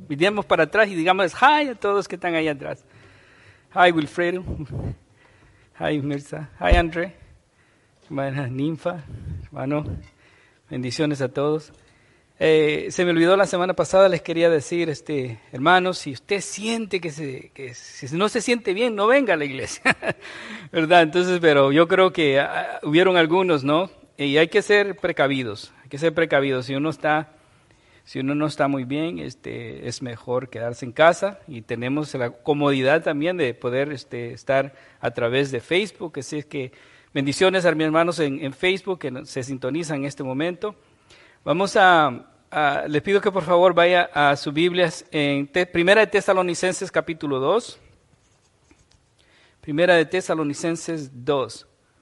Miremos para atrás y digamos hi a todos que están ahí atrás. Hi Wilfredo. Hi Mirza. Hi André. Hermana Ninfa. Hermano, bendiciones a todos. Se me olvidó la semana pasada, les quería decir, hermanos, si usted siente que si no se siente bien, no venga a la iglesia, ¿verdad? Entonces, pero yo creo que hubieron algunos, ¿no? Y hay que ser precavidos, Si uno no está muy bien, es mejor quedarse en casa, y tenemos la comodidad también de poder estar a través de Facebook. Así es que bendiciones a mis hermanos en Facebook que se sintonizan en este momento. Les pido que por favor vaya a sus Biblias en Primera de Tesalonicenses capítulo 2. Primera de Tesalonicenses 2.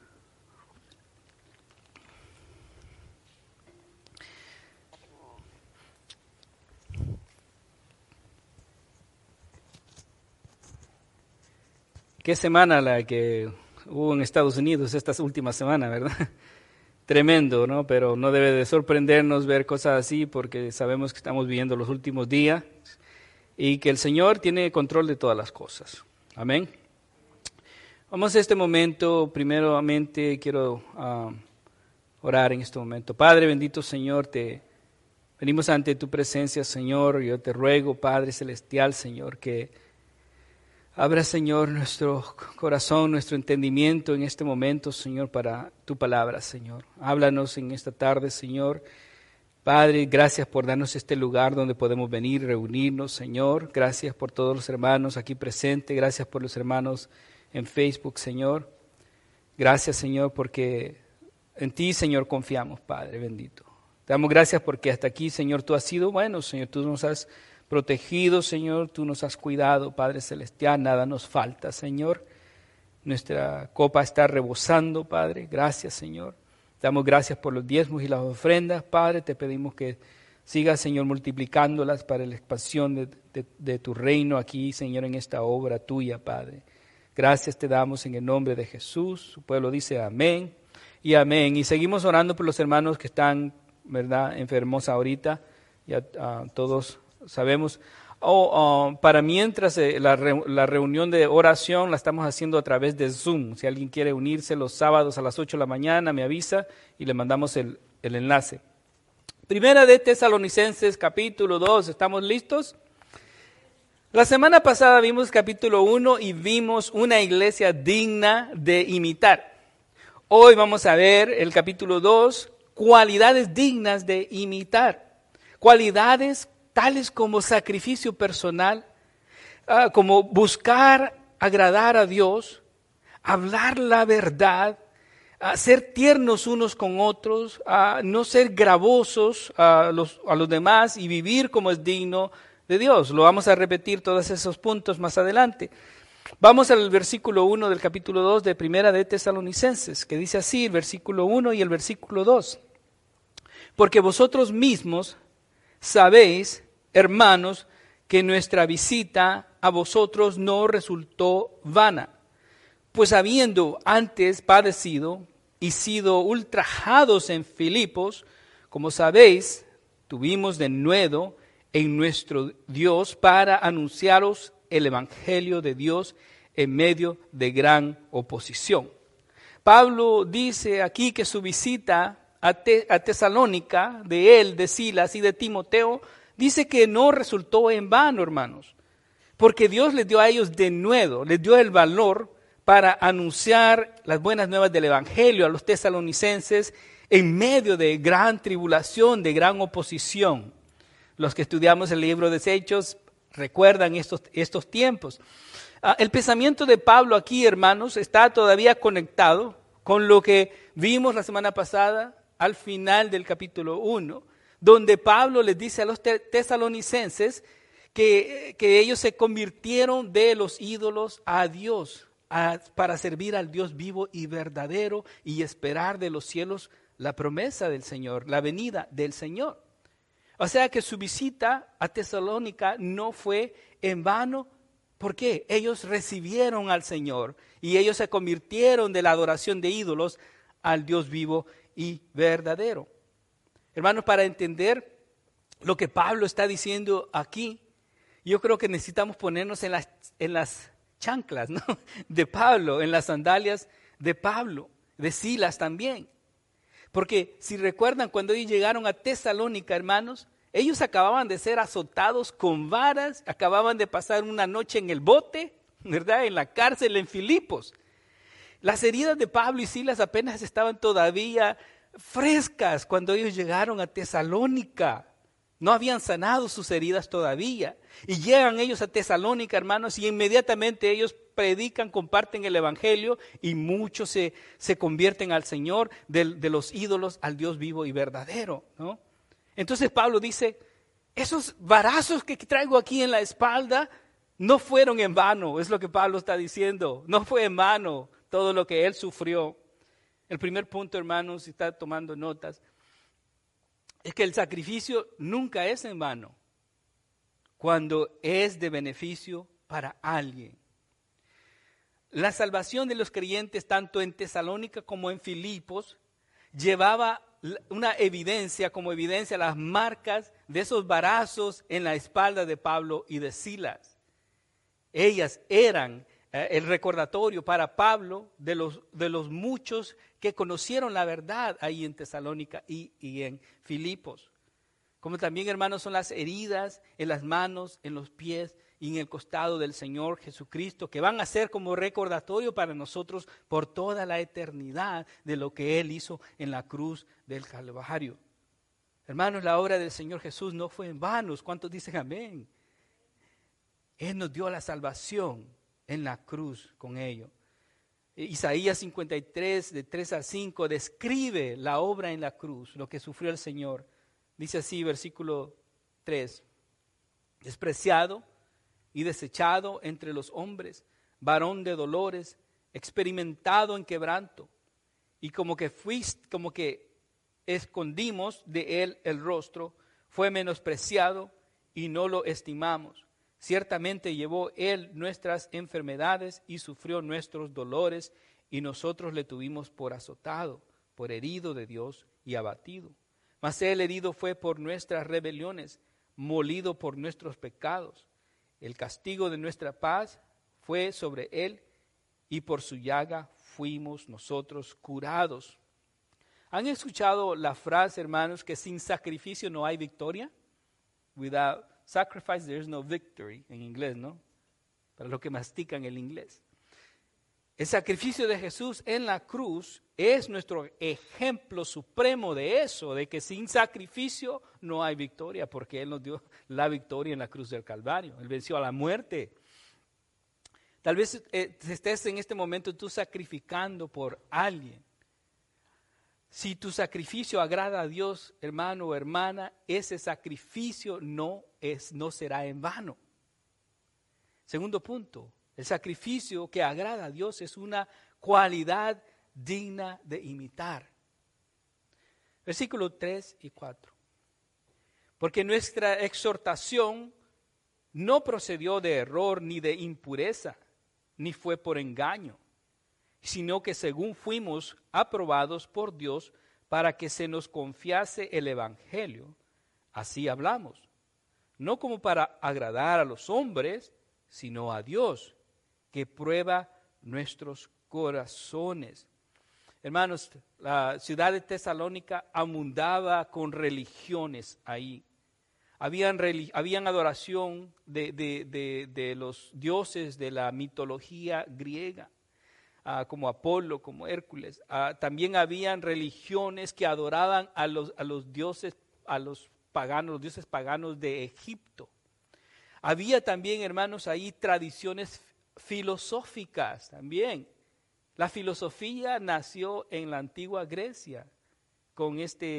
Qué semana la que hubo en Estados Unidos esta última semana, ¿verdad? Tremendo, ¿no? Pero no debe de sorprendernos ver cosas así, porque sabemos que estamos viviendo los últimos días y que el Señor tiene control de todas las cosas. Amén. Vamos a este momento, primeramente quiero orar en este momento. Padre bendito Señor, venimos ante tu presencia, Señor. Yo te ruego, Padre celestial, Señor, que abra, Señor, nuestro corazón, nuestro entendimiento en este momento, Señor, para tu palabra, Señor. Háblanos en esta tarde, Señor. Padre, gracias por darnos este lugar donde podemos venir y reunirnos, Señor. Gracias por todos los hermanos aquí presentes. Gracias por los hermanos en Facebook, Señor. Gracias, Señor, porque en ti, Señor, confiamos, Padre bendito. Te damos gracias porque hasta aquí, Señor, tú has sido bueno, Señor. Tú nos has protegido, Señor, tú nos has cuidado, Padre celestial, nada nos falta, Señor. Nuestra copa está rebosando, Padre. Gracias, Señor. Te damos gracias por los diezmos y las ofrendas, Padre. Te pedimos que sigas, Señor, multiplicándolas para la expansión de tu reino aquí, Señor, en esta obra tuya, Padre. Gracias te damos en el nombre de Jesús. Su pueblo dice amén y amén. Y seguimos orando por los hermanos que están, ¿verdad?, enfermos ahorita. Ya todos sabemos. Para mientras la reunión de oración la estamos haciendo a través de Zoom. Si alguien quiere unirse los sábados a las 8 de la mañana, me avisa y le mandamos el enlace. Primera de Tesalonicenses capítulo 2, ¿estamos listos? La semana pasada vimos capítulo 1 y vimos una iglesia digna de imitar. Hoy vamos a ver el capítulo 2, cualidades dignas de imitar. Cualidades tales como sacrificio personal, como buscar agradar a Dios, hablar la verdad, ser tiernos unos con otros, no ser gravosos a los demás y vivir como es digno de Dios. Lo vamos a repetir todos esos puntos más adelante. Vamos al versículo 1 del capítulo 2 de Primera de Tesalonicenses, que dice así, el versículo 1 y el versículo 2. Porque vosotros mismos sabéis, hermanos, que nuestra visita a vosotros no resultó vana, pues habiendo antes padecido y sido ultrajados en Filipos, como sabéis, tuvimos denuedo en nuestro Dios para anunciaros el evangelio de Dios en medio de gran oposición. Pablo dice aquí que su visita a Tesalónica, de él, de Silas y de Timoteo, dice que no resultó en vano, hermanos, porque Dios les dio a ellos denuedo, les dio el valor para anunciar las buenas nuevas del evangelio a los tesalonicenses en medio de gran tribulación, de gran oposición. Los que estudiamos el libro de Hechos recuerdan estos tiempos. El pensamiento de Pablo aquí, hermanos, está todavía conectado con lo que vimos la semana pasada al final del capítulo 1, donde Pablo les dice a los tesalonicenses que ellos se convirtieron de los ídolos a Dios, para servir al Dios vivo y verdadero y esperar de los cielos la promesa del Señor, la venida del Señor. O sea que su visita a Tesalónica no fue en vano. ¿Por qué? Ellos recibieron al Señor y ellos se convirtieron de la adoración de ídolos al Dios vivo y verdadero. Hermanos, para entender lo que Pablo está diciendo aquí, Yo creo que necesitamos ponernos en las chanclas, ¿no?, de Pablo, en las sandalias de Pablo, de Silas también. Porque si recuerdan, cuando ellos llegaron a Tesalónica, hermanos, ellos acababan de ser azotados con varas, acababan de pasar una noche en el bote, ¿verdad?, en la cárcel en Filipos. Las heridas de Pablo y Silas apenas estaban todavía frescas cuando ellos llegaron a Tesalónica. No habían sanado sus heridas todavía. Y llegan ellos a Tesalónica, hermanos, y inmediatamente ellos predican, comparten el evangelio y muchos se convierten al Señor, de los ídolos al Dios vivo y verdadero, ¿no? Entonces Pablo dice, esos varazos que traigo aquí en la espalda no fueron en vano, es lo que Pablo está diciendo. No fue en vano todo lo que él sufrió. El primer punto, hermanos, si está tomando notas, es que el sacrificio nunca es en vano cuando es de beneficio para alguien. La salvación de los creyentes, tanto en Tesalónica como en Filipos, llevaba una evidencia, como evidencia, las marcas de esos varazos en la espalda de Pablo y de Silas. Ellas eran el recordatorio para Pablo de los muchos que conocieron la verdad ahí en Tesalónica y en Filipos. Como también, hermanos, son las heridas en las manos, en los pies y en el costado del Señor Jesucristo, que van a ser como recordatorio para nosotros por toda la eternidad de lo que Él hizo en la cruz del Calvario. Hermanos, la obra del Señor Jesús no fue en vano. ¿Cuántos dicen amén? Él nos dio la salvación en la cruz con ello. Isaías 53, de 3 al 5, describe la obra en la cruz, lo que sufrió el Señor. Dice así, versículo 3, despreciado y desechado entre los hombres, varón de dolores, experimentado en quebranto, y como que escondimos de él el rostro, fue menospreciado y no lo estimamos. Ciertamente llevó él nuestras enfermedades y sufrió nuestros dolores, y nosotros le tuvimos por azotado, por herido de Dios y abatido. Mas él herido fue por nuestras rebeliones, molido por nuestros pecados. El castigo de nuestra paz fue sobre él, y por su llaga fuimos nosotros curados. ¿Han escuchado la frase, hermanos, que sin sacrificio no hay victoria? Without sacrifice there is no victory, en inglés, ¿no? Para los que mastican el inglés. El sacrificio de Jesús en la cruz es nuestro ejemplo supremo de eso, de que sin sacrificio no hay victoria, porque Él nos dio la victoria en la cruz del Calvario. Él venció a la muerte. Tal vez estés en este momento tú sacrificando por alguien. Si tu sacrificio agrada a Dios, hermano o hermana, ese sacrificio no será en vano. Segundo punto, el sacrificio que agrada a Dios es una cualidad digna de imitar. Versículos 3 y 4. Porque nuestra exhortación no procedió de error ni de impureza, ni fue por engaño, sino que según fuimos aprobados por Dios para que se nos confiase el evangelio, así hablamos, no como para agradar a los hombres, sino a Dios, que prueba nuestros corazones. Hermanos, la ciudad de Tesalónica abundaba con religiones ahí. Habían adoración de los dioses de la mitología griega, como Apolo, como Hércules. También habían religiones que adoraban a los dioses paganos, los dioses paganos de Egipto. Había también, hermanos, ahí tradiciones filosóficas también. La filosofía nació en la antigua Grecia con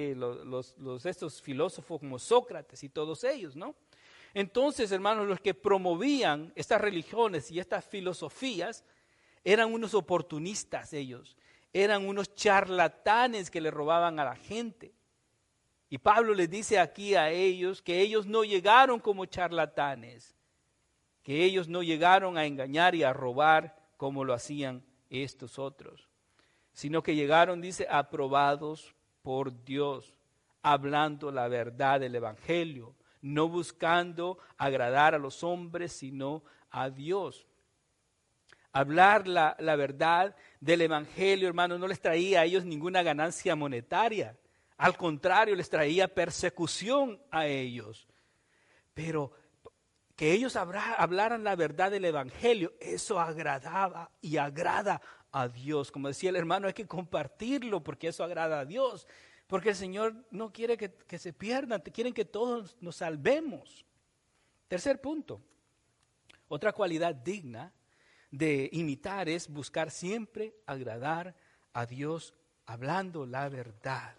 estos filósofos como Sócrates y todos ellos, ¿no? Entonces, hermanos, los que promovían estas religiones y estas filosofías eran unos oportunistas ellos, eran unos charlatanes que le robaban a la gente. Y Pablo les dice aquí a ellos que ellos no llegaron como charlatanes, que ellos no llegaron a engañar y a robar como lo hacían estos otros, sino que llegaron, dice, aprobados por Dios, hablando la verdad del evangelio, no buscando agradar a los hombres, sino a Dios. Hablar la verdad del evangelio, hermanos, no les traía a ellos ninguna ganancia monetaria. Al contrario, les traía persecución a ellos. Pero que ellos hablaran la verdad del evangelio, eso agradaba y agrada a Dios. Como decía el hermano, hay que compartirlo porque eso agrada a Dios. Porque el Señor no quiere que se pierdan, quieren que todos nos salvemos. Tercer punto, otra cualidad digna de imitar es buscar siempre agradar a Dios hablando la verdad.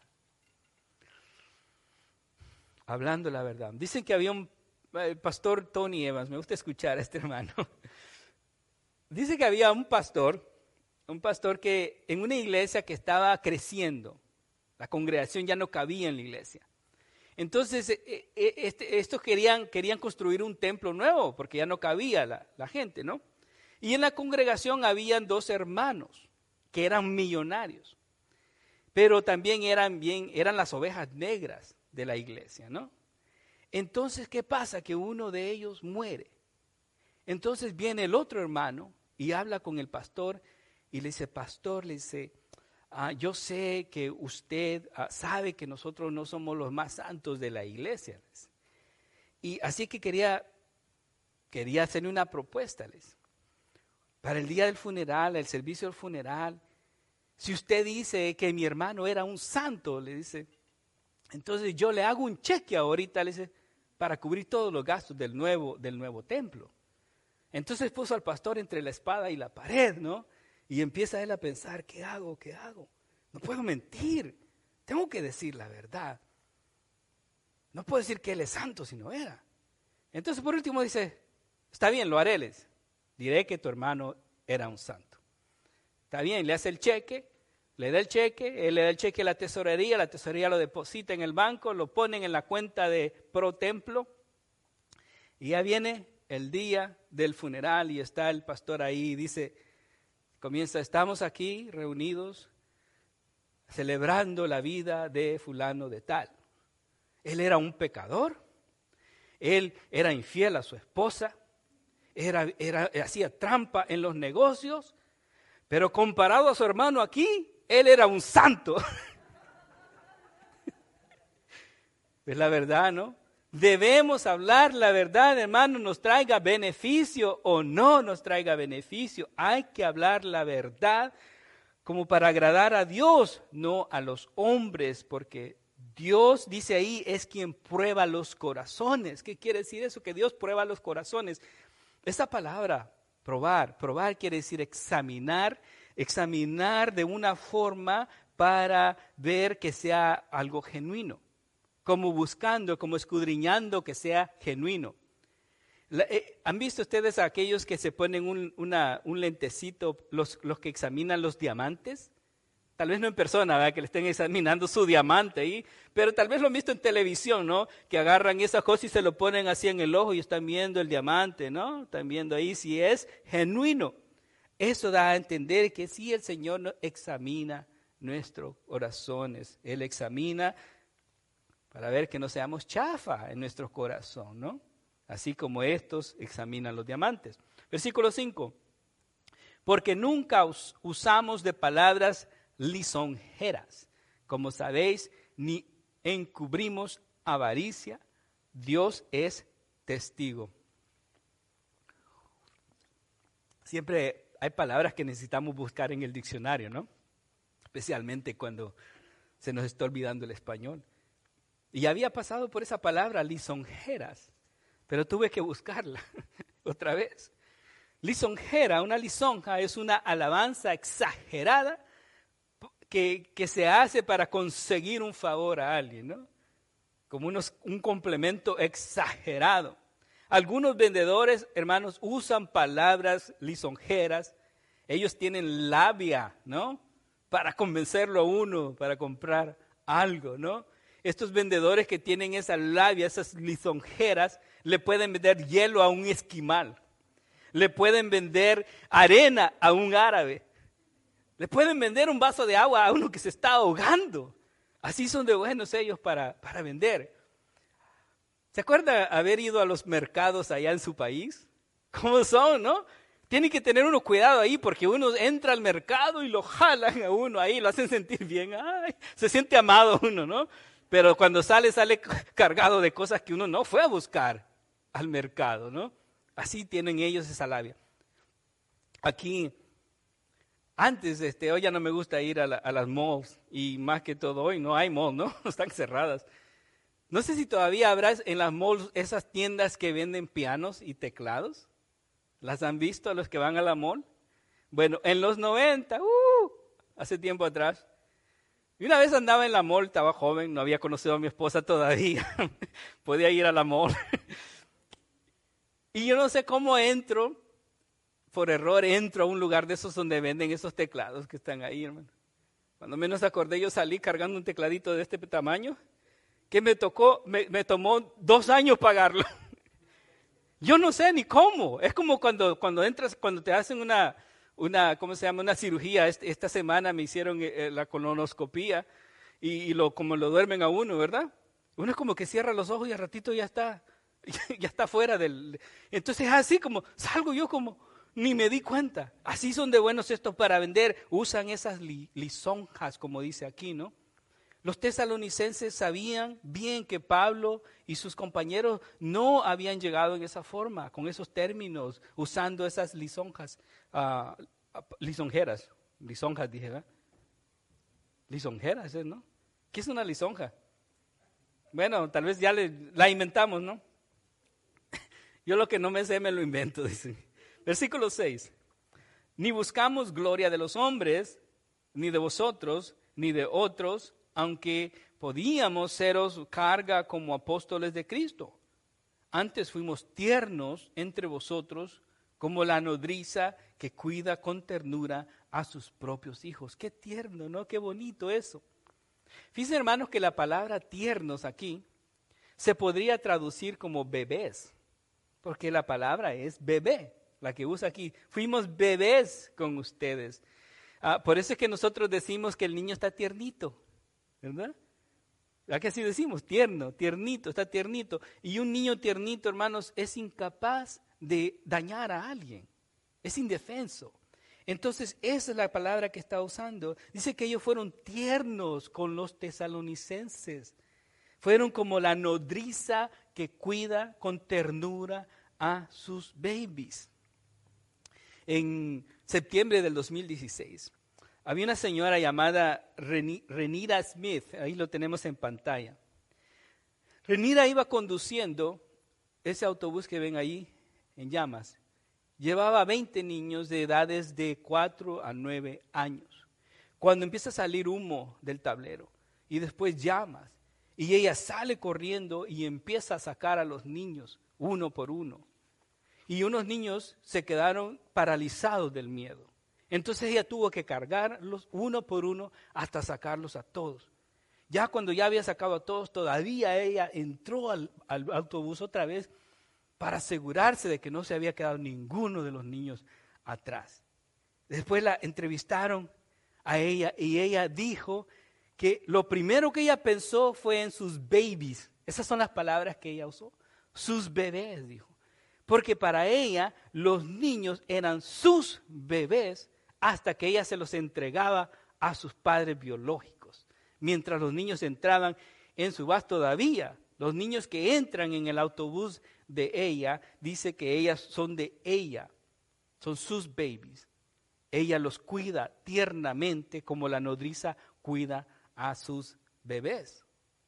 Hablando la verdad. Dicen que había el pastor Tony Evans, me gusta escuchar a este hermano. Dice que había un pastor que en una iglesia que estaba creciendo, la congregación ya no cabía en la iglesia. Entonces, estos querían construir un templo nuevo porque ya no cabía la gente, ¿no? Y en la congregación habían 2 hermanos que eran millonarios, pero también eran las ovejas negras de la iglesia, ¿no? Entonces, ¿qué pasa? Que uno de ellos muere. Entonces viene el otro hermano y habla con el pastor y le dice, pastor, yo sé que usted sabe que nosotros no somos los más santos de la iglesia. Y así que quería hacerle una propuesta, para el día del funeral, el servicio del funeral. Si usted dice que mi hermano era un santo, le dice, entonces yo le hago un cheque ahorita, le dice, para cubrir todos los gastos del nuevo templo. Entonces puso al pastor entre la espada y la pared, ¿no? Y empieza él a pensar, ¿qué hago? No puedo mentir, tengo que decir la verdad. No puedo decir que él es santo si no era. Entonces por último dice, está bien, lo haré, les diré que tu hermano era un santo. Está bien, le hace el cheque, le da el cheque, él le da el cheque a la tesorería lo deposita en el banco, lo ponen en la cuenta de Pro Templo, y ya viene el día del funeral y está el pastor ahí y dice, estamos aquí reunidos celebrando la vida de fulano de tal. Él era un pecador, él era infiel a su esposa, hacía trampa en los negocios, pero comparado a su hermano aquí, él era un santo. Es la verdad, ¿no? Debemos hablar la verdad, hermano, nos traiga beneficio o no nos traiga beneficio. Hay que hablar la verdad como para agradar a Dios, no a los hombres, porque Dios, dice ahí, es quien prueba los corazones. ¿Qué quiere decir eso? Que Dios prueba los corazones. Esa palabra, probar quiere decir examinar de una forma para ver que sea algo genuino, como buscando, como escudriñando que sea genuino. ¿Han visto ustedes a aquellos que se ponen un lentecito, los que examinan los diamantes? Tal vez no en persona, ¿verdad? Que le estén examinando su diamante ahí, pero tal vez lo han visto en televisión, ¿no? Que agarran esa cosa y se lo ponen así en el ojo y están viendo el diamante, ¿no? Están viendo ahí si es genuino. Eso da a entender que sí, el Señor examina nuestros corazones. Él examina para ver que no seamos chafa en nuestro corazón, ¿no? Así como estos examinan los diamantes. Versículo 5. Porque nunca usamos de palabras lisonjeras, como sabéis, ni encubrimos avaricia, Dios es testigo. Siempre hay palabras que necesitamos buscar en el diccionario, ¿no? Especialmente cuando se nos está olvidando el español. Y había pasado por esa palabra, lisonjeras, pero tuve que buscarla otra vez. Lisonjera, una lisonja es una alabanza exagerada que se hace para conseguir un favor a alguien, ¿no? Como un complemento exagerado. Algunos vendedores, hermanos, usan palabras lisonjeras. Ellos tienen labia, ¿no? Para convencerlo a uno, para comprar algo, ¿no? Estos vendedores que tienen esa labia, esas lisonjeras, le pueden vender hielo a un esquimal. Le pueden vender arena a un árabe. Le pueden vender un vaso de agua a uno que se está ahogando. Así son de buenos ellos para vender. ¿Se acuerda haber ido a los mercados allá en su país? ¿Cómo son, no? Tiene que tener uno cuidado ahí porque uno entra al mercado y lo jalan a uno ahí, lo hacen sentir bien. Ay, se siente amado uno, ¿no? Pero cuando sale cargado de cosas que uno no fue a buscar al mercado, ¿no? Así tienen ellos esa labia. Aquí, antes, hoy ya no me gusta ir a las malls y más que todo hoy no hay malls, ¿no? Están cerradas. No sé si todavía habrá en las malls esas tiendas que venden pianos y teclados. ¿Las han visto los que van a la mall? Bueno, en los 90, hace tiempo atrás, y una vez andaba en la mall, estaba joven, no había conocido a mi esposa todavía, podía ir a la mall. Y yo no sé cómo entro, por error entro a un lugar de esos donde venden esos teclados que están ahí, hermano. Cuando menos acordé, yo salí cargando un tecladito de este tamaño, que me tomó 2 años pagarlo. Yo no sé ni cómo. Es como cuando entras, cuando te hacen ¿cómo se llama? Una cirugía. Esta semana me hicieron la colonoscopía y como lo duermen a uno, ¿verdad? Uno es como que cierra los ojos y al ratito ya está fuera del... Entonces así como, salgo yo como, ni me di cuenta. Así son de buenos estos para vender. Usan esas lisonjas, como dice aquí, ¿no? Los tesalonicenses sabían bien que Pablo y sus compañeros no habían llegado en esa forma, con esos términos, usando esas lisonjas, lisonjeras dije, ¿verdad? Lisonjeras, ¿no? ¿Qué es una lisonja? Bueno, tal vez ya la inventamos, ¿no? Yo lo que no me sé me lo invento, dice. Versículo 6. Ni buscamos gloria de los hombres, ni de vosotros, ni de otros, aunque podíamos seros carga como apóstoles de Cristo. Antes fuimos tiernos entre vosotros, como la nodriza que cuida con ternura a sus propios hijos. Qué tierno, ¿no? Qué bonito eso. Fíjense, hermanos, que la palabra tiernos aquí se podría traducir como bebés, porque la palabra es bebé, la que usa aquí. Fuimos bebés con ustedes. Por eso es que nosotros decimos que el niño está tiernito, ¿verdad? ¿A qué así decimos? Tierno, tiernito, está tiernito. Y un niño tiernito, hermanos, es incapaz de dañar a alguien. Es indefenso. Entonces, esa es la palabra que está usando. Dice que ellos fueron tiernos con los tesalonicenses. Fueron como la nodriza que cuida con ternura a sus babies. En septiembre del 2016, había una señora llamada Renira Smith, ahí lo tenemos en pantalla. Renira iba conduciendo ese autobús que ven ahí en llamas. Llevaba 20 niños de edades de 4 a 9 años. Cuando empieza a salir humo del tablero y después llamas, y ella sale corriendo y empieza a sacar a los niños uno por uno. Y unos niños se quedaron paralizados del miedo. Entonces ella tuvo que cargarlos uno por uno hasta sacarlos a todos. Ya cuando ya había sacado a todos, todavía ella entró al autobús otra vez para asegurarse de que no se había quedado ninguno de los niños atrás. Después la entrevistaron a ella y ella dijo que lo primero que ella pensó fue en sus babies. Esas son las palabras que ella usó. Sus bebés, dijo. Porque para ella los niños eran sus bebés hasta que ella se los entregaba a sus padres biológicos. Mientras los niños entraban en su bus todavía, los niños que entran en el autobús de ella, dice que ellas son de ella, son sus babies. Ella los cuida tiernamente como la nodriza cuida a sus bebés.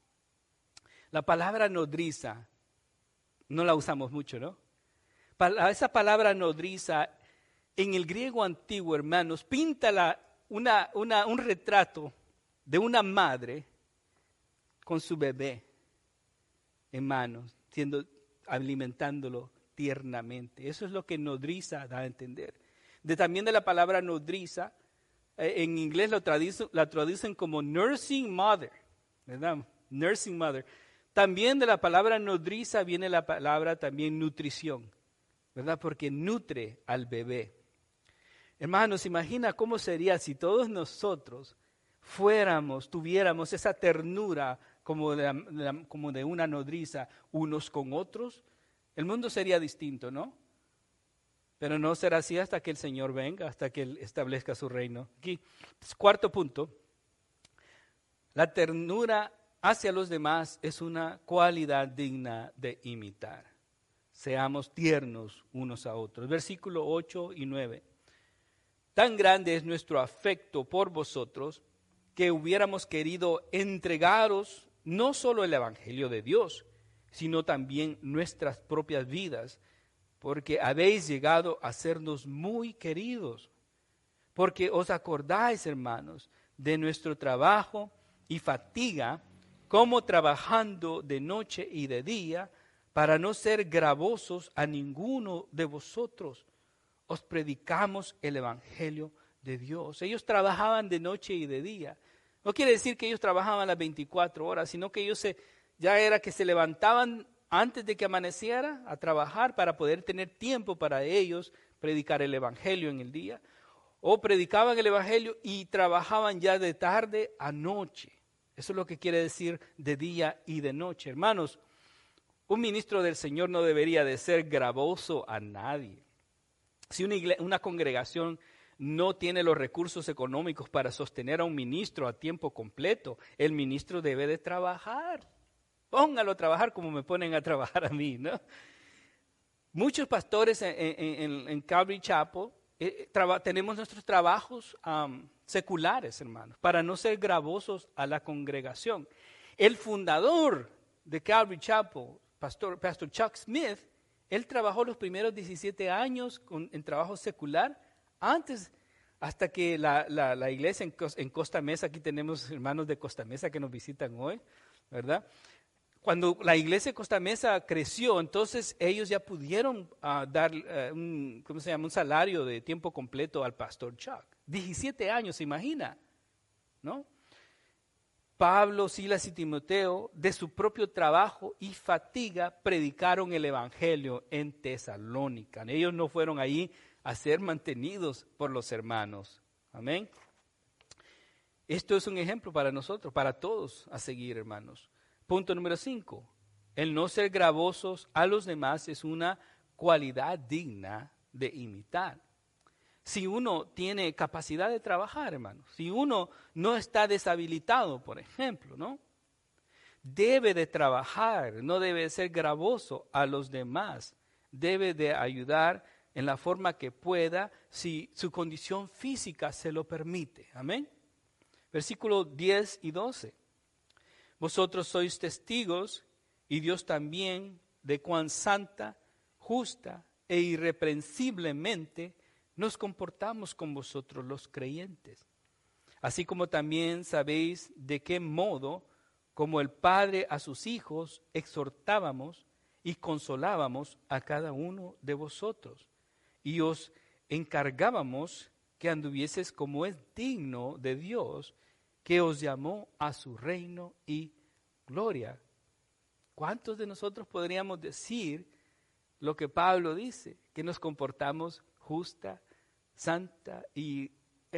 La palabra nodriza no la usamos mucho, ¿no? Esa palabra nodriza en el griego antiguo, hermanos, pinta un retrato de una madre con su bebé en manos, alimentándolo tiernamente. Eso es lo que nodriza da a entender. También de la palabra nodriza, en inglés la traducen como nursing mother, ¿verdad? Nursing mother. También de la palabra nodriza viene la palabra también nutrición, ¿verdad? Porque nutre al bebé. Hermanos, imagina cómo sería si todos nosotros tuviéramos esa ternura como de una nodriza unos con otros, el mundo sería distinto, ¿no? Pero no será así hasta que el Señor venga, hasta que Él establezca su reino. Aquí, cuarto punto, la ternura hacia los demás es una cualidad digna de imitar. Seamos tiernos unos a otros. Versículo 8 y 9. Tan grande es nuestro afecto por vosotros que hubiéramos querido entregaros no solo el Evangelio de Dios, sino también nuestras propias vidas, porque habéis llegado a sernos muy queridos, porque os acordáis, hermanos, de nuestro trabajo y fatiga, como trabajando de noche y de día, para no ser gravosos a ninguno de vosotros, os predicamos el Evangelio de Dios. Ellos trabajaban de noche y de día. No quiere decir que ellos trabajaban las 24 horas, sino que ellos ya era que se levantaban antes de que amaneciera a trabajar para poder tener tiempo para ellos predicar el Evangelio en el día. O predicaban el Evangelio y trabajaban ya de tarde a noche. Eso es lo que quiere decir de día y de noche. Hermanos, un ministro del Señor no debería de ser gravoso a nadie. Si una congregación no tiene los recursos económicos para sostener a un ministro a tiempo completo, el ministro debe de trabajar. Póngalo a trabajar como me ponen a trabajar a mí, ¿no? Muchos pastores en Calvary Chapel tenemos nuestros trabajos seculares, hermanos, para no ser gravosos a la congregación. El fundador de Calvary Chapel, Pastor Chuck Smith, él trabajó los primeros 17 años en trabajo secular, hasta que la iglesia en Costa Mesa, aquí tenemos hermanos de Costa Mesa que nos visitan hoy, ¿verdad? Cuando la iglesia de Costa Mesa creció, entonces ellos ya pudieron dar un salario de tiempo completo al pastor Chuck. 17 años, ¿se imagina? ¿No? Pablo, Silas y Timoteo, de su propio trabajo y fatiga, predicaron el Evangelio en Tesalónica. Ellos no fueron ahí a ser mantenidos por los hermanos. Amén. Esto es un ejemplo para nosotros, para todos a seguir, hermanos. Punto número 5. El no ser gravosos a los demás es una cualidad digna de imitar. Si uno tiene capacidad de trabajar, hermano, si uno no está deshabilitado, por ejemplo, ¿no? Debe de trabajar, no debe de ser gravoso a los demás, debe de ayudar en la forma que pueda, si su condición física se lo permite. Amén. Versículos 10 y 12. Vosotros sois testigos, y Dios también, de cuán santa, justa e irreprensiblemente nos comportamos con vosotros los creyentes. Así como también sabéis de qué modo, como el Padre a sus hijos, exhortábamos y consolábamos a cada uno de vosotros. Y os encargábamos que anduvieses como es digno de Dios, que os llamó a su reino y gloria. ¿Cuántos de nosotros podríamos decir lo que Pablo dice? Que nos comportamos justa, santa y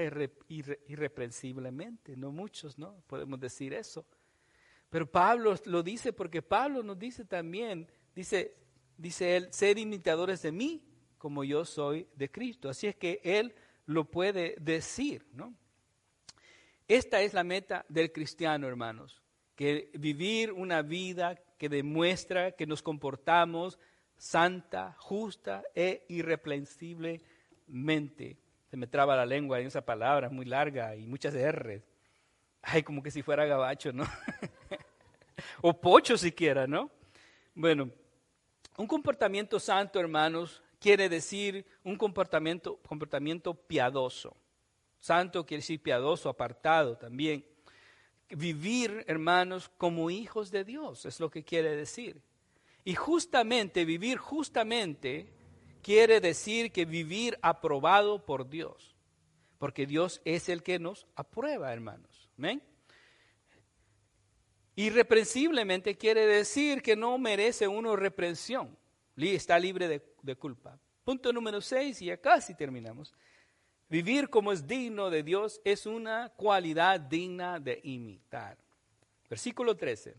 irreprensiblemente. No muchos, ¿no? Podemos decir eso. Pero Pablo lo dice porque Pablo nos dice también, dice él, sed imitadores de mí como yo soy de Cristo. Así es que él lo puede decir, ¿no? Esta es la meta del cristiano, hermanos, que vivir una vida que demuestra que nos comportamos santa, justa e irreprensiblemente. Se me traba la lengua en esa palabra, muy larga y muchas R's. Ay, como que si fuera gabacho, ¿no? O pocho siquiera, ¿no? Bueno, un comportamiento santo, hermanos, quiere decir un comportamiento piadoso. Santo quiere decir piadoso, apartado también. Vivir, hermanos, como hijos de Dios, es lo que quiere decir. Y justamente, vivir justamente quiere decir que vivir aprobado por Dios. Porque Dios es el que nos aprueba, hermanos. ¿Amén? Irreprensiblemente quiere decir que no merece uno reprensión. Está libre de culpa. Punto número 6, y ya casi terminamos. Vivir como es digno de Dios es una cualidad digna de imitar. Versículo 13.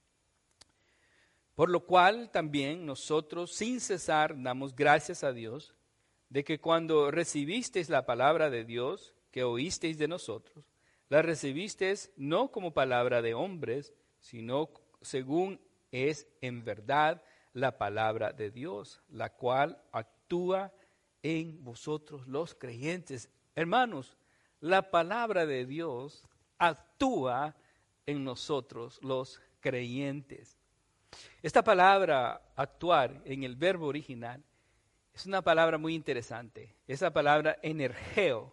Por lo cual también nosotros sin cesar damos gracias a Dios de que cuando recibisteis la palabra de Dios que oísteis de nosotros, la recibisteis no como palabra de hombres, sino según es en verdad la palabra de Dios, la cual actúa en vosotros los creyentes. Hermanos, la palabra de Dios actúa en nosotros los creyentes. Esta palabra actuar en el verbo original es una palabra muy interesante. Esa palabra energeo.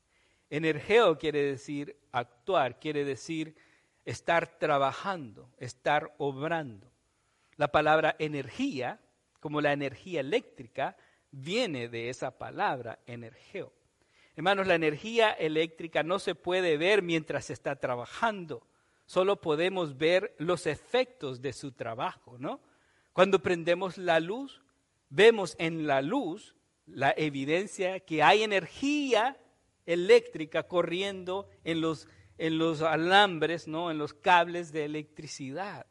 Energeo quiere decir actuar, quiere decir estar trabajando, estar obrando. La palabra energía, como la energía eléctrica, viene de esa palabra energeo. Hermanos, la energía eléctrica no se puede ver mientras se está trabajando. Solo podemos ver los efectos de su trabajo, ¿no? Cuando prendemos la luz, vemos en la luz la evidencia que hay energía eléctrica corriendo en los alambres, ¿no? En los cables de electricidad.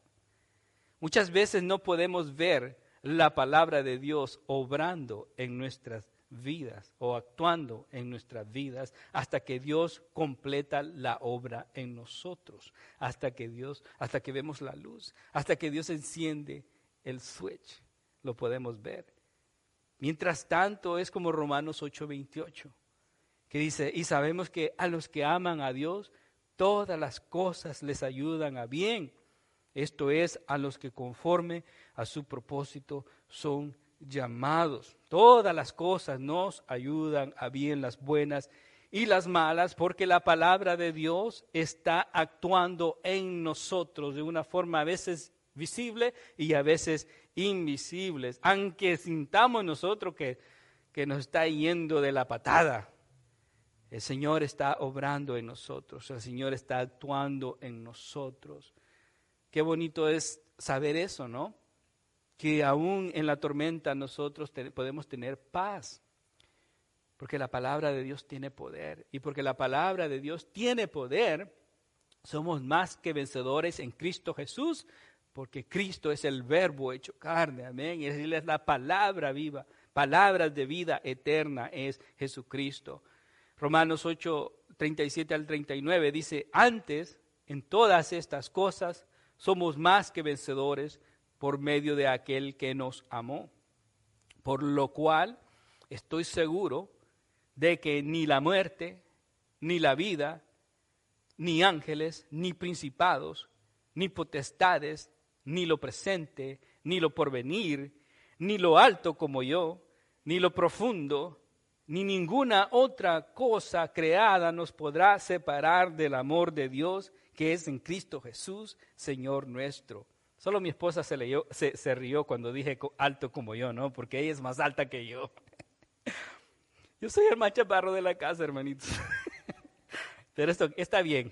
Muchas veces no podemos ver la palabra de Dios obrando en nuestras vidas o actuando en nuestras vidas hasta que Dios completa la obra en nosotros, hasta que vemos la luz, hasta que Dios enciende el switch, lo podemos ver. Mientras tanto es como Romanos 8:28, que dice, y sabemos que a los que aman a Dios, todas las cosas les ayudan a bien. Esto es, a los que conforme a su propósito son llamados. Todas las cosas nos ayudan a bien, las buenas y las malas, porque la palabra de Dios está actuando en nosotros de una forma a veces visible y a veces invisible. Aunque sintamos nosotros que nos está yendo de la patada, el Señor está obrando en nosotros, el Señor está actuando en nosotros. Qué bonito es saber eso, ¿no? Que aún en la tormenta nosotros podemos tener paz, porque la palabra de Dios tiene poder, y porque la palabra de Dios tiene poder, somos más que vencedores en Cristo Jesús, porque Cristo es el verbo hecho carne, amén, y Él es la palabra viva, palabras de vida eterna es Jesucristo. Romanos 8:37 al 39 dice, antes, en todas estas cosas, somos más que vencedores por medio de aquel que nos amó. Por lo cual estoy seguro de que ni la muerte, ni la vida, ni ángeles, ni principados, ni potestades, ni lo presente, ni lo porvenir, ni lo alto como yo, ni lo profundo, ni ninguna otra cosa creada nos podrá separar del amor de Dios que es en Cristo Jesús, Señor nuestro. Solo mi esposa se rió cuando dije alto como yo, ¿no? Porque ella es más alta que yo. Yo soy el más chaparro de la casa, hermanitos. Pero esto está bien.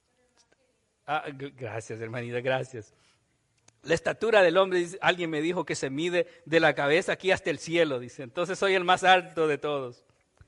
Gracias, hermanita, gracias. La estatura del hombre, alguien me dijo que se mide de la cabeza aquí hasta el cielo, dice. Entonces soy el más alto de todos.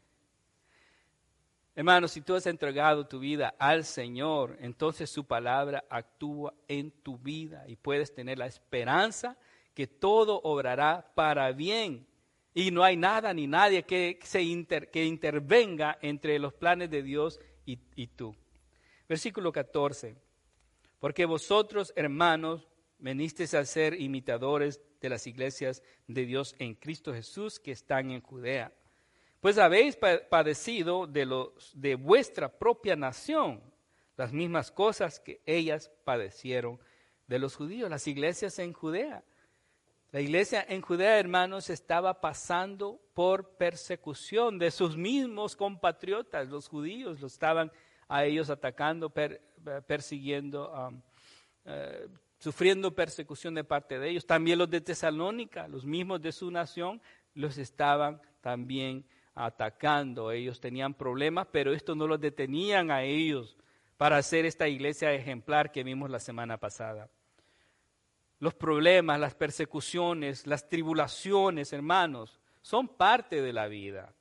Hermano, si tú has entregado tu vida al Señor, entonces su palabra actúa en tu vida y puedes tener la esperanza que todo obrará para bien. Y no hay nada ni nadie que intervenga entre los planes de Dios y tú. Versículo 14. Porque vosotros, hermanos, venisteis a ser imitadores de las iglesias de Dios en Cristo Jesús que están en Judea. Pues habéis padecido de vuestra propia nación las mismas cosas que ellas padecieron de los judíos, las iglesias en Judea. La iglesia en Judea, hermanos, estaba pasando por persecución de sus mismos compatriotas, los judíos, los estaban a ellos atacando, persiguiendo, sufriendo persecución de parte de ellos. También los de Tesalónica, los mismos de su nación, los estaban también atacando. Ellos tenían problemas, pero esto no los detenían a ellos para hacer esta iglesia ejemplar que vimos la semana pasada. Los problemas, las persecuciones, las tribulaciones, hermanos, son parte de la vida.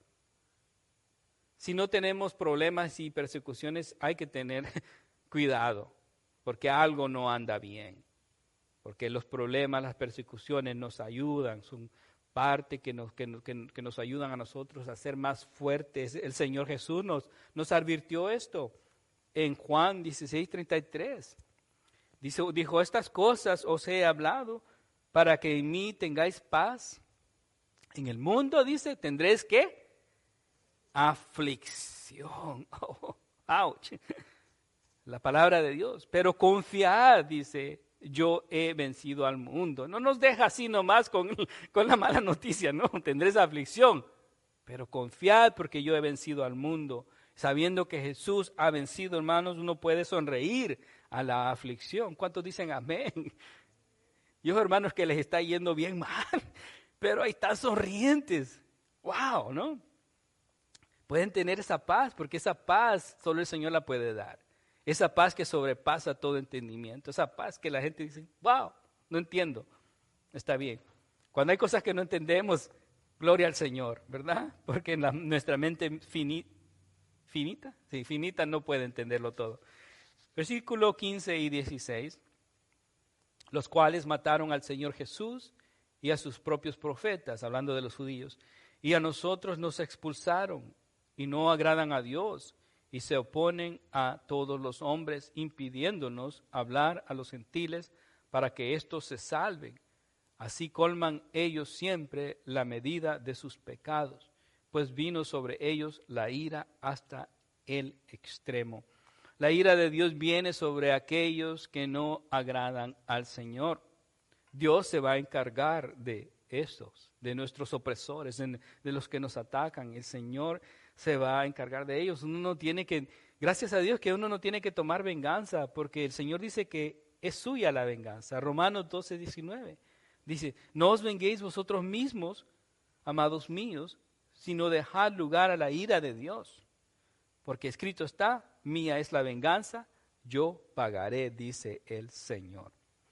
Si no tenemos problemas y persecuciones, hay que tener cuidado. porque algo no anda bien, porque los problemas, las persecuciones nos ayudan, son parte que nos ayudan a nosotros a ser más fuertes. El Señor Jesús nos advirtió esto en Juan 16:33. Dijo, estas cosas os he hablado para que en mí tengáis paz. En el mundo, dice, tendréis ¿qué? Aflicción. Oh, ouch. La palabra de Dios. Pero confiad, dice, yo he vencido al mundo. No nos deja así nomás con la mala noticia, no, tendréis aflicción. Pero confiad porque yo he vencido al mundo. Sabiendo que Jesús ha vencido, hermanos, uno puede sonreír a la aflicción. ¿Cuántos dicen amén? Yo, hermanos, que les está yendo bien mal, pero ahí están sonrientes. ¡Wow! ¿No? Pueden tener esa paz, porque esa paz solo el Señor la puede dar. Esa paz que sobrepasa todo entendimiento. Esa paz que la gente dice, ¡wow! No entiendo. Está bien. Cuando hay cosas que no entendemos, gloria al Señor, ¿verdad? Porque nuestra mente finita no puede entenderlo todo. Versículo 15 y 16. Los cuales mataron al Señor Jesús y a sus propios profetas, hablando de los judíos, y a nosotros nos expulsaron y no agradan a Dios y se oponen a todos los hombres, impidiéndonos hablar a los gentiles para que éstos se salven. Así colman ellos siempre la medida de sus pecados, pues vino sobre ellos la ira hasta el extremo. La ira de Dios viene sobre aquellos que no agradan al Señor. Dios se va a encargar de estos, de nuestros opresores, de los que nos atacan. El Señor se va a encargar de ellos. Uno no tiene que, gracias a Dios que uno no tiene que tomar venganza, porque el Señor dice que es suya la venganza. Romanos 12:19 dice, no os venguéis vosotros mismos, amados míos, sino dejad lugar a la ira de Dios. Porque escrito está, mía es la venganza, yo pagaré, dice el Señor.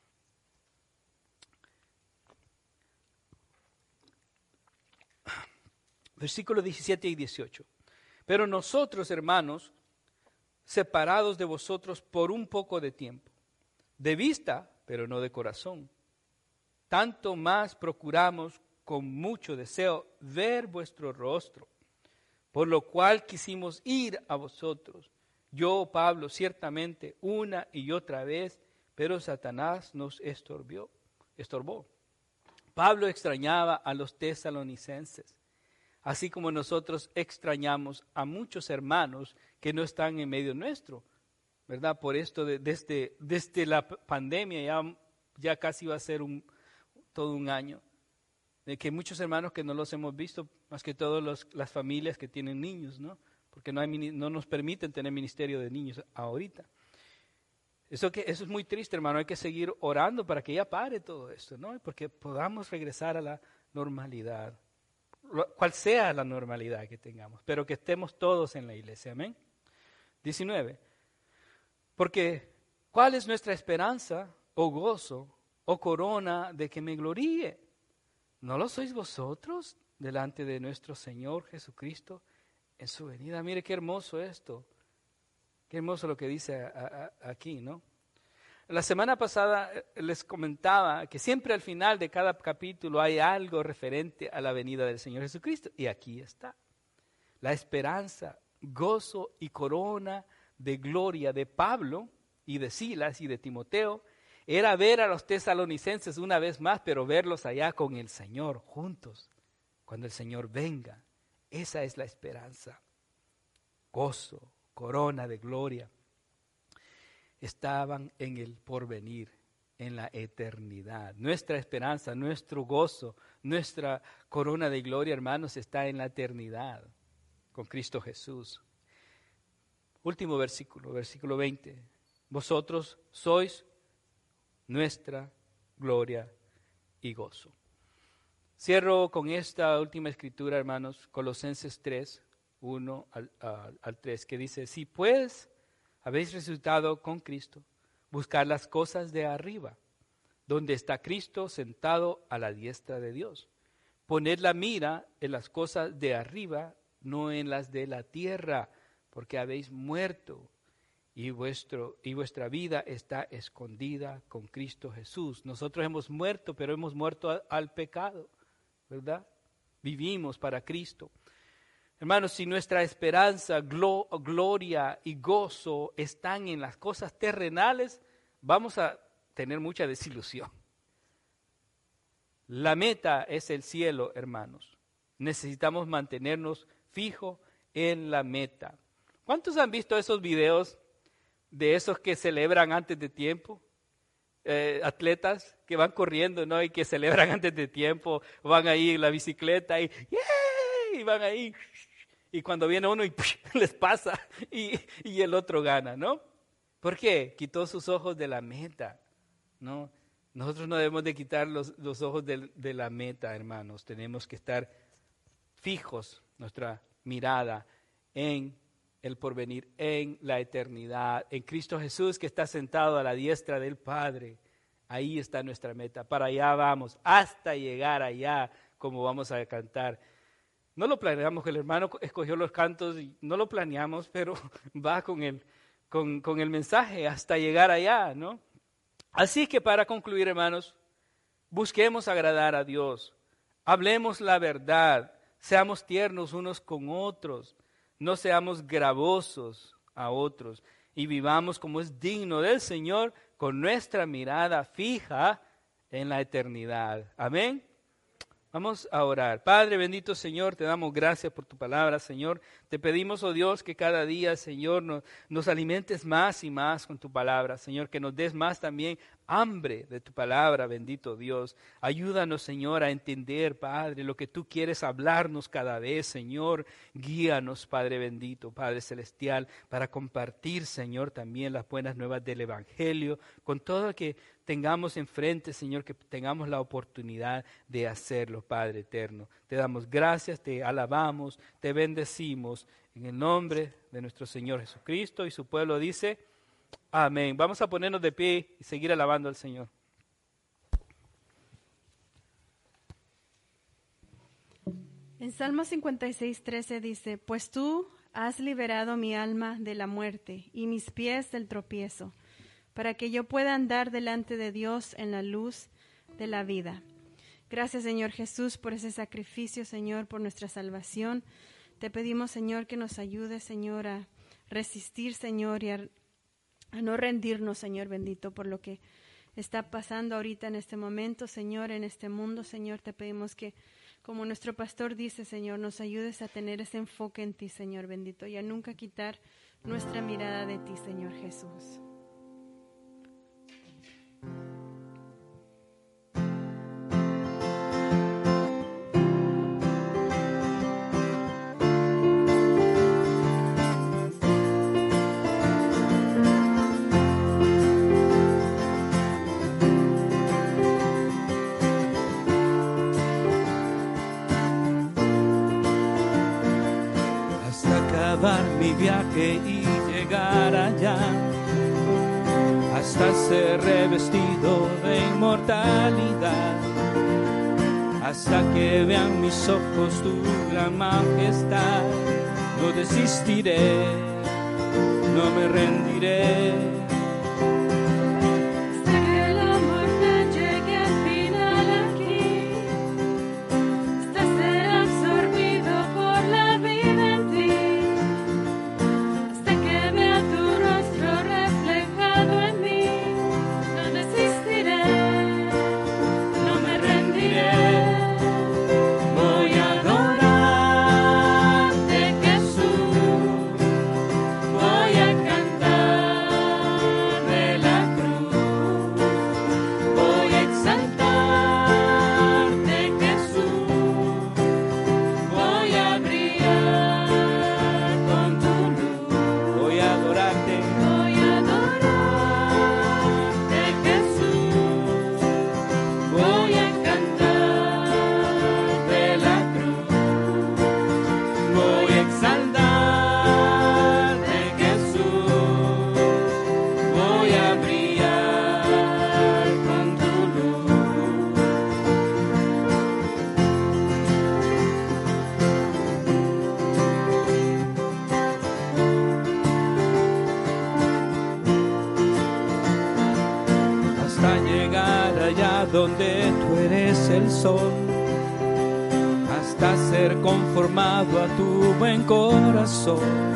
Versículos 17 y 18. Pero nosotros, hermanos, separados de vosotros por un poco de tiempo, de vista, pero no de corazón, tanto más procuramos con mucho deseo ver vuestro rostro, por lo cual quisimos ir a vosotros. Yo, Pablo, ciertamente una y otra vez, pero Satanás nos estorbó. Pablo extrañaba a los tesalonicenses, así como nosotros extrañamos a muchos hermanos que no están en medio nuestro, ¿verdad? Por esto, desde la pandemia, ya casi va a ser todo un año, de que muchos hermanos que no los hemos visto, más que todas las familias que tienen niños, ¿no? Porque no nos permiten tener ministerio de niños ahorita. Eso es muy triste, hermano. Hay que seguir orando para que ya pare todo esto, ¿no? Porque podamos regresar a la normalidad, cual sea la normalidad que tengamos, pero que estemos todos en la iglesia, amén. 19. Porque, ¿cuál es nuestra esperanza, o gozo, o corona de que me gloríe? ¿No lo sois vosotros delante de nuestro Señor Jesucristo en su venida? Mire qué hermoso esto. Qué hermoso lo que dice aquí, ¿no? La semana pasada les comentaba que siempre al final de cada capítulo hay algo referente a la venida del Señor Jesucristo. Y aquí está. La esperanza, gozo y corona de gloria de Pablo y de Silas y de Timoteo era ver a los tesalonicenses una vez más, pero verlos allá con el Señor, juntos, cuando el Señor venga. Esa es la esperanza. Gozo, corona de gloria. Estaban en el porvenir, en la eternidad. Nuestra esperanza, nuestro gozo, nuestra corona de gloria, hermanos, está en la eternidad, con Cristo Jesús. Último versículo, versículo 20. Vosotros sois nuestra gloria y gozo. Cierro con esta última escritura, hermanos, Colosenses 3, 1 al 3, que dice, si pues habéis resucitado con Cristo, buscad las cosas de arriba, donde está Cristo sentado a la diestra de Dios. Poned la mira en las cosas de arriba, no en las de la tierra, porque habéis muerto y vuestra vida está escondida con Cristo Jesús. Nosotros hemos muerto, pero hemos muerto al pecado, ¿verdad? Vivimos para Cristo. Hermanos, si nuestra esperanza, gloria y gozo están en las cosas terrenales, vamos a tener mucha desilusión. La meta es el cielo, hermanos. Necesitamos mantenernos fijos en la meta. ¿Cuántos han visto esos videos de esos que celebran antes de tiempo? Atletas que van corriendo, ¿no? Y que celebran antes de tiempo, van ahí en la bicicleta y ¡yay! Y van ahí. Y cuando viene uno y les pasa y el otro gana, ¿no? ¿Por qué? Quitó sus ojos de la meta, ¿no? Nosotros no debemos de quitar los ojos de la meta, hermanos. Tenemos que estar fijos, nuestra mirada en el porvenir, en la eternidad, en Cristo Jesús que está sentado a la diestra del Padre. Ahí está nuestra meta. Para allá vamos, hasta llegar allá, como vamos a cantar. No lo planeamos, el hermano escogió los cantos y no lo planeamos, pero va con el mensaje hasta llegar allá, ¿no? Así que para concluir, hermanos, busquemos agradar a Dios, hablemos la verdad, seamos tiernos unos con otros, no seamos gravosos a otros y vivamos como es digno del Señor con nuestra mirada fija en la eternidad. Amén. Vamos a orar. Padre bendito Señor, te damos gracias por tu palabra, Señor. Te pedimos, oh Dios, que cada día, Señor, nos alimentes más y más con tu palabra, Señor, que nos des más también hambre de tu palabra, bendito Dios. Ayúdanos, Señor, a entender, Padre, lo que tú quieres hablarnos cada vez, Señor. Guíanos, Padre bendito, Padre celestial, para compartir, Señor, también las buenas nuevas del Evangelio, con todo lo que tengamos enfrente, Señor, que tengamos la oportunidad de hacerlo, Padre eterno. Te damos gracias, te alabamos, te bendecimos, en el nombre de nuestro Señor Jesucristo, y su pueblo dice, amén. Vamos a ponernos de pie y seguir alabando al Señor. En Salmo 56:13 dice, pues tú has liberado mi alma de la muerte y mis pies del tropiezo, para que yo pueda andar delante de Dios en la luz de la vida. Gracias, Señor Jesús, por ese sacrificio, Señor, por nuestra salvación. Te pedimos, Señor, que nos ayude, Señor, a resistir, Señor, y a no rendirnos, Señor bendito, por lo que está pasando ahorita en este momento, Señor, en este mundo, Señor. Te pedimos que, como nuestro pastor dice, Señor, nos ayudes a tener ese enfoque en ti, Señor bendito, y a nunca quitar nuestra mirada de ti, Señor Jesús. Mi viaje y llegar allá, hasta ser revestido de inmortalidad, hasta que vean mis ojos tu gran majestad. No desistiré, no me rendiré. donde tú eres el sol, hasta ser conformado a tu buen corazón.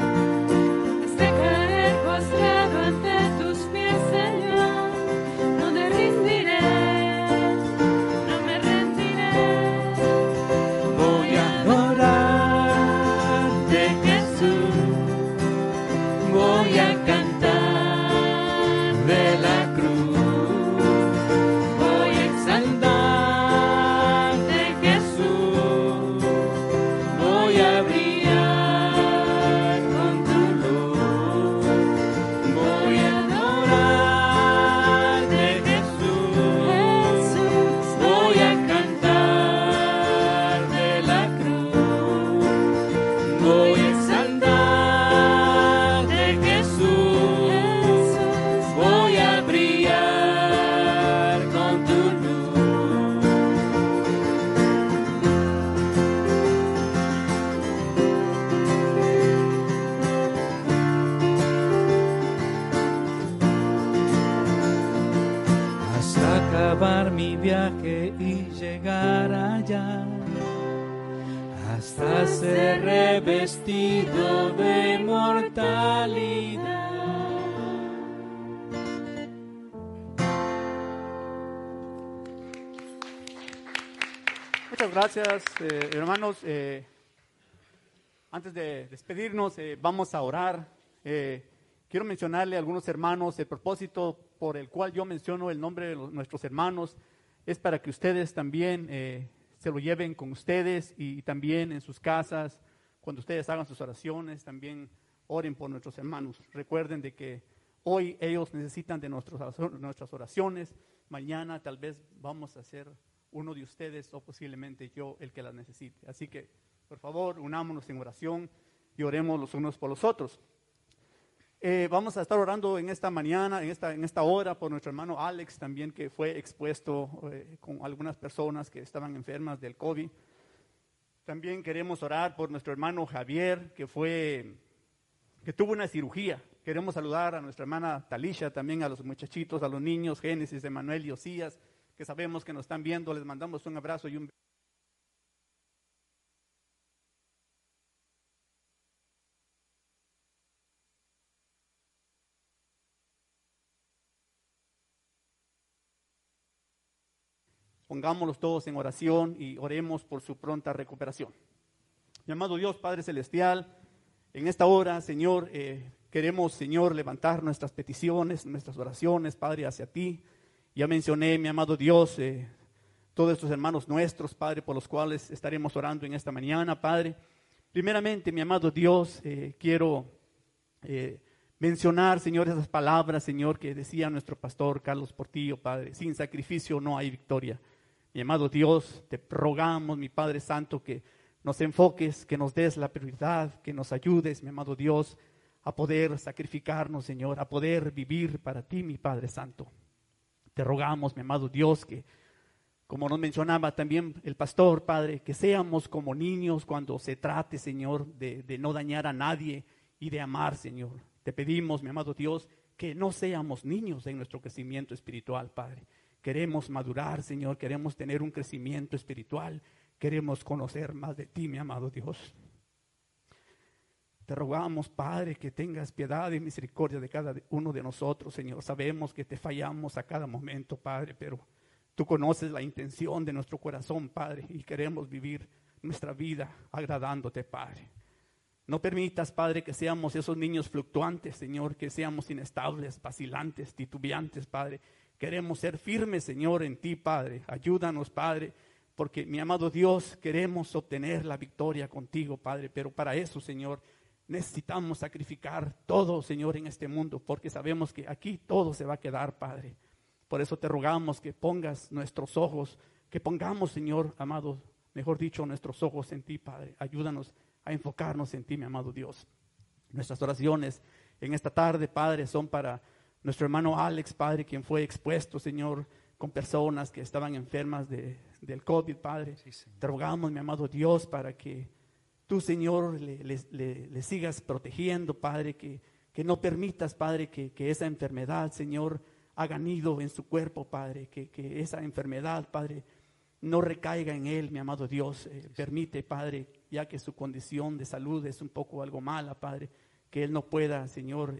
Mi viaje y llegar allá, hasta ser revestido de mortalidad. Muchas gracias, hermanos. Antes de despedirnos, vamos a orar. Quiero mencionarle a algunos hermanos el propósito por el cual yo menciono el nombre de nuestros hermanos. Es para que ustedes también se lo lleven con ustedes y también en sus casas, cuando ustedes hagan sus oraciones, también oren por nuestros hermanos. Recuerden de que hoy ellos necesitan de nuestras oraciones. Mañana tal vez vamos a ser uno de ustedes o posiblemente yo el que las necesite. Así que, por favor, unámonos en oración y oremos los unos por los otros. Vamos a estar orando en esta mañana, en esta hora, por nuestro hermano Alex también, que fue expuesto con algunas personas que estaban enfermas del COVID. También queremos orar por nuestro hermano Javier, que tuvo una cirugía. Queremos saludar a nuestra hermana Talisha, también a los muchachitos, a los niños, Génesis, Emanuel y Osías, que sabemos que nos están viendo. Les mandamos un abrazo y un beso. Pongámoslos todos en oración y oremos por su pronta recuperación. Mi amado Dios, Padre Celestial, en esta hora, Señor, queremos, Señor, levantar nuestras peticiones, nuestras oraciones, Padre, hacia ti. Ya mencioné, mi amado Dios, todos estos hermanos nuestros, Padre, por los cuales estaremos orando en esta mañana, Padre. Primeramente, mi amado Dios, quiero mencionar, Señor, esas palabras, Señor, que decía nuestro pastor Carlos Portillo, Padre: sin sacrificio no hay victoria. Mi amado Dios, te rogamos, mi Padre Santo, que nos enfoques, que nos des la prioridad, que nos ayudes, mi amado Dios, a poder sacrificarnos, Señor, a poder vivir para ti, mi Padre Santo. Te rogamos, mi amado Dios, que, como nos mencionaba también el pastor, Padre, que seamos como niños cuando se trate, Señor, de no dañar a nadie y de amar, Señor. Te pedimos, mi amado Dios, que no seamos niños en nuestro crecimiento espiritual, Padre. Queremos madurar, Señor, queremos tener un crecimiento espiritual, queremos conocer más de ti, mi amado Dios. Te rogamos, Padre, que tengas piedad y misericordia de cada uno de nosotros, Señor. Sabemos que te fallamos a cada momento, Padre, pero tú conoces la intención de nuestro corazón, Padre, y queremos vivir nuestra vida agradándote, Padre. No permitas, Padre, que seamos esos niños fluctuantes, Señor, que seamos inestables, vacilantes, titubeantes, Padre. Queremos ser firmes, Señor, en ti, Padre. Ayúdanos, Padre, porque, mi amado Dios, queremos obtener la victoria contigo, Padre. Pero para eso, Señor, necesitamos sacrificar todo, Señor, en este mundo, porque sabemos que aquí todo se va a quedar, Padre. Por eso te rogamos que pongas nuestros ojos, que pongamos, Señor, amado, mejor dicho, nuestros ojos en ti, Padre. Ayúdanos a enfocarnos en ti, mi amado Dios. Nuestras oraciones en esta tarde, Padre, son para nuestro hermano Alex, Padre, quien fue expuesto, Señor, con personas que estaban enfermas del COVID, Padre. Sí, te rogamos, mi amado Dios, para que tú, Señor, le sigas protegiendo, Padre, que no permitas, Padre, que esa enfermedad, Señor, haga nido en su cuerpo, Padre, que esa enfermedad, Padre, no recaiga en él, mi amado Dios. Permite, Padre, ya que su condición de salud es un poco algo mala, Padre, que él no pueda, Señor,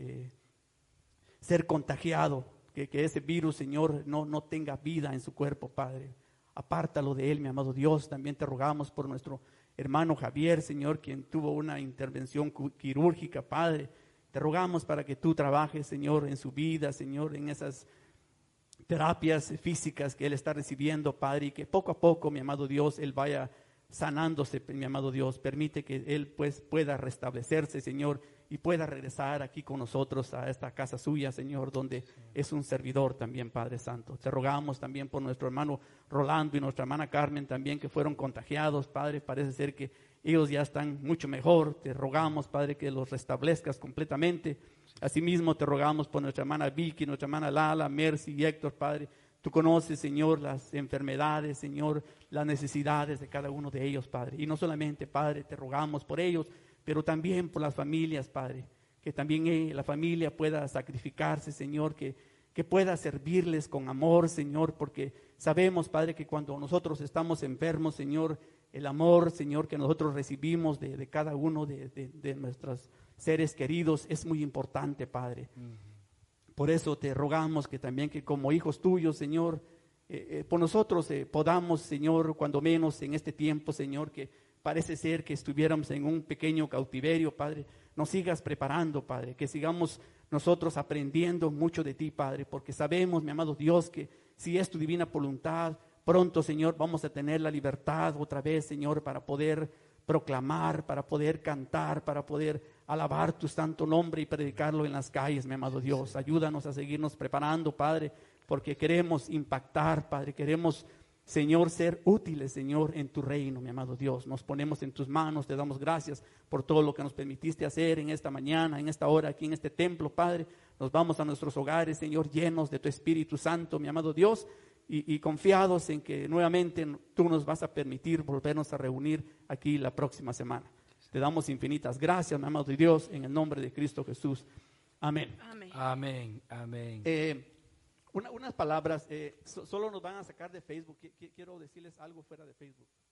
ser contagiado, que ese virus, Señor, no tenga vida en su cuerpo, Padre. Apártalo de él, mi amado Dios. También te rogamos por nuestro hermano Javier, Señor, quien tuvo una intervención quirúrgica, Padre. Te rogamos para que tú trabajes, Señor, en su vida, Señor, en esas terapias físicas que él está recibiendo, Padre, y que poco a poco, mi amado Dios, él vaya sanándose, mi amado Dios. Permite que él pues pueda restablecerse, Señor, y pueda regresar aquí con nosotros a esta casa suya, Señor, donde es un servidor también, Padre Santo. Te rogamos también por nuestro hermano Rolando y nuestra hermana Carmen también, que fueron contagiados, Padre. Parece ser que ellos ya están mucho mejor. Te rogamos, Padre, que los restablezcas completamente. Asimismo, te rogamos por nuestra hermana Vicky, nuestra hermana Lala, Mercy y Héctor, Padre. Tú conoces, Señor, las enfermedades, Señor, las necesidades de cada uno de ellos, Padre. Y no solamente, Padre, te rogamos por ellos, pero también por las familias, Padre. Que también la familia pueda sacrificarse, Señor, que pueda servirles con amor, Señor, porque sabemos, Padre, que cuando nosotros estamos enfermos, Señor, el amor, Señor, que nosotros recibimos de cada uno de nuestros seres queridos es muy importante, Padre. Por eso te rogamos que también que como hijos tuyos, Señor, por nosotros podamos, Señor, cuando menos en este tiempo, Señor, que parece ser que estuviéramos en un pequeño cautiverio, Padre, nos sigas preparando, Padre, que sigamos nosotros aprendiendo mucho de ti, Padre, porque sabemos, mi amado Dios, que si es tu divina voluntad, pronto, Señor, vamos a tener la libertad otra vez, Señor, para poder proclamar, para poder cantar, para poder alabar tu santo nombre y predicarlo en las calles, mi amado Dios. Ayúdanos a seguirnos preparando, Padre, porque queremos impactar, Padre, queremos, Señor, ser útiles, Señor, en tu reino, mi amado Dios. Nos ponemos en tus manos, te damos gracias por todo lo que nos permitiste hacer en esta mañana, en esta hora, aquí en este templo, Padre. Nos vamos a nuestros hogares, Señor, llenos de tu Espíritu Santo, mi amado Dios, y confiados en que nuevamente tú nos vas a permitir volvernos a reunir aquí la próxima semana. Te damos infinitas gracias, mi amado Dios, en el nombre de Cristo Jesús. Amén. Amén. Amén, amén. Unas palabras, solo nos van a sacar de Facebook. Quiero decirles algo fuera de Facebook.